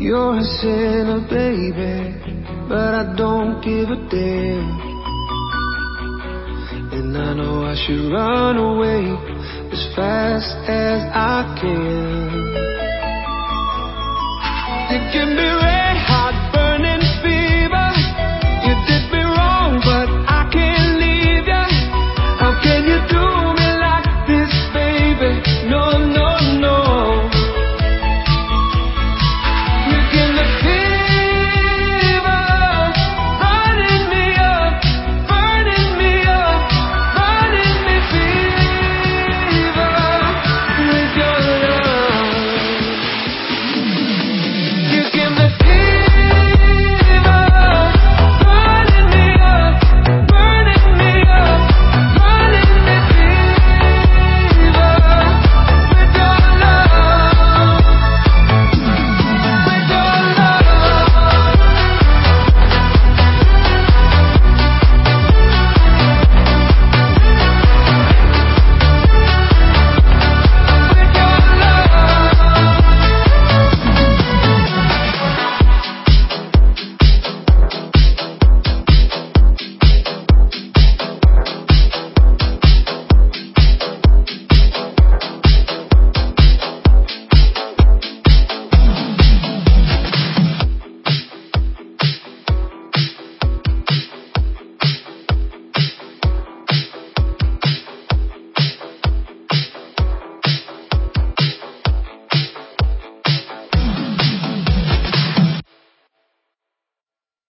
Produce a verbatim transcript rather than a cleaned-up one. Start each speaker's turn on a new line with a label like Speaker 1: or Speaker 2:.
Speaker 1: You're a sinner, baby, but I don't give a damn. And I know I should run away as fast as I can. It can be